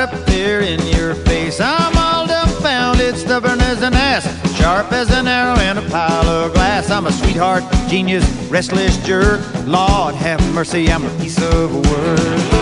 up there in your face. I'm all dumbfounded, stubborn as an ass, sharp as an arrow in a pile of glass. I'm a sweetheart, genius, restless jerk. Lord have mercy, I'm a piece of work.